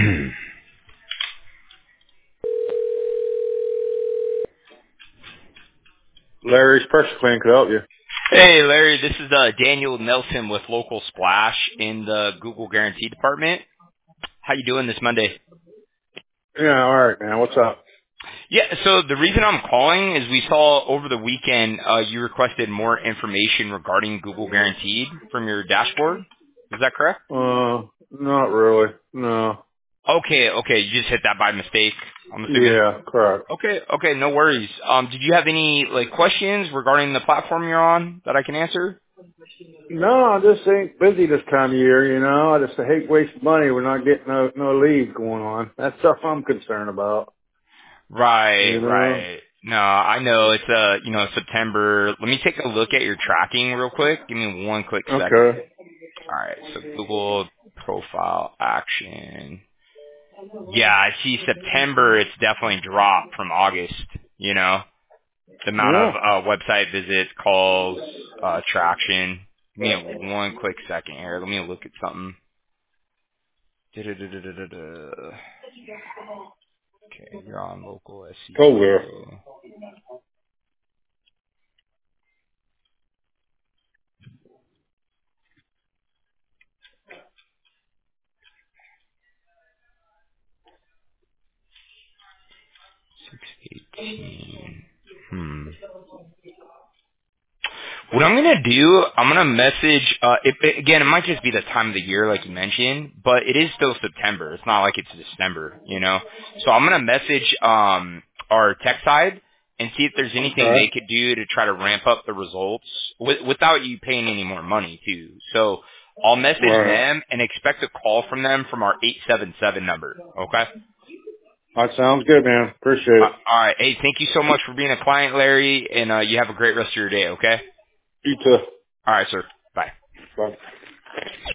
Larry's Pressure Clean could help you. Hey, Larry, this is Daniel Nelson with Local Splash in the Google Guarantee Department. How you doing this Monday? Yeah, all right, man. What's up? Yeah, so the reason I'm calling is we saw over the weekend you requested more information regarding Google Guaranteed from your dashboard. Is that correct? Not really. No. Okay, you just hit that by mistake, I'm assuming. Yeah, correct. Okay, no worries. Did you have any questions regarding the platform you're on that I can answer? No, I just ain't busy this time of year, you know. I just hate wasting money. We're not getting no leads going on. That's stuff I'm concerned about, Right, you know. right. No, I know it's September. Let me take a look at your tracking real quick. Give me one quick second. Okay. All right, so Google profile action. Yeah, I see September. It's definitely dropped from August. You know, the amount of Yeah. website visits, calls, traction. Give me one quick second here. Let me look at something. Da-da-da-da-da-da. Okay, you're on local Cold there. SEO. 618. What I'm gonna do, I'm gonna message. Again, it might just be the time of the year, like you mentioned, but it is still September. It's not like it's December, you know. So I'm gonna message our tech side and see if there's anything Okay. they could do to try to ramp up the results without you paying any more money too. So I'll message Right. them and expect a call from them from our 877 number. Okay. That sounds good, man. Appreciate it. All right. Hey, thank you so much for being a client, Larry, and you have a great rest of your day. Okay. You too. All right, sir. Bye. Bye.